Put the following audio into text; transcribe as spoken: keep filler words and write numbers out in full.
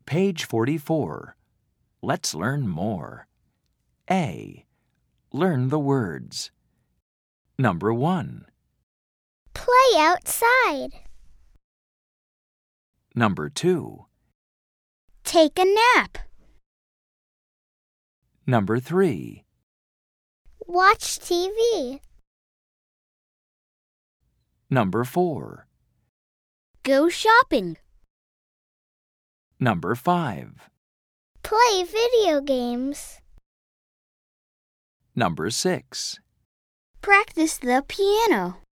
Page forty-four. Let's learn more. A. Learn the words. Number one. Play outside. Number two. Take a nap. Number three. Watch T V. Number four. Go shopping. Number five. Play video games. Number six. Practice the piano.